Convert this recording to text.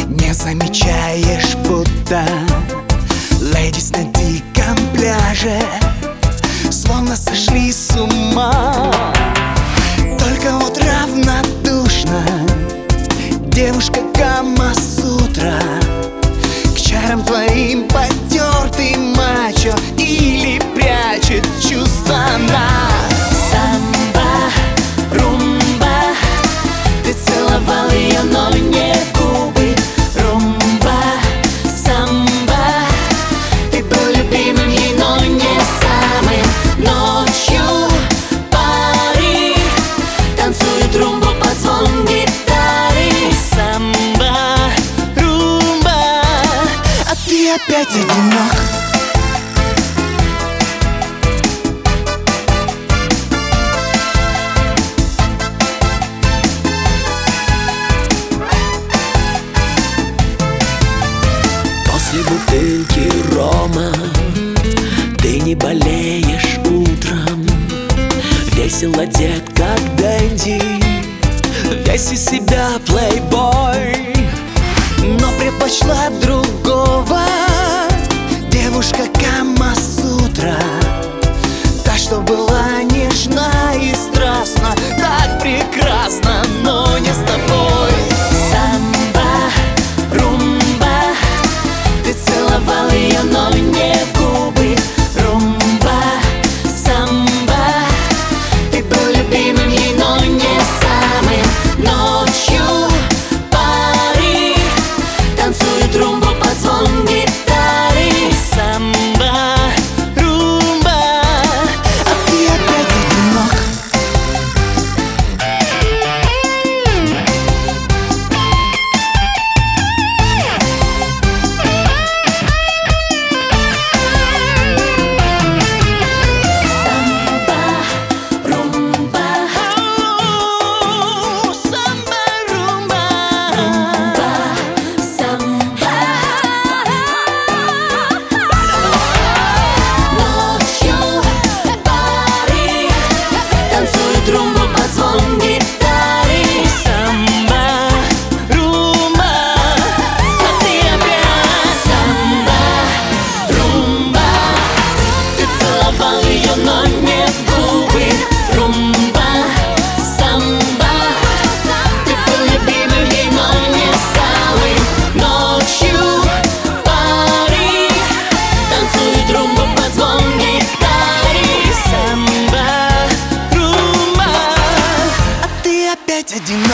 Не замечаешь, будто ледис на диком пляже словно сошли с ума. Только вот равнодушна девушка Камасутра к чарам твоим потертый мачо или прячет чувства на самбо, румба. Ты целовал ее, но не в губы. Румба, самбо. Ты был любимым ей, но не самым. Ночью пари танцуют румбу под звон гитары. Самбо, румба, а ты опять одинок. После бутылки рома ты не болеешь утром. Весел одет, как Дэнди, весь из себя плейбой, но предпочла другого девушка Камасутра, та, что была нежна и страстна, так прекрасна, но не с тобой. Самбо, румба. Ты целовал ее, но не в губы. Румба, самбо. Ты был любимым ей, но не самым. Ночью пари танцуют румбу под звон гитары. Самбо, румба, а ты опять одинок. Один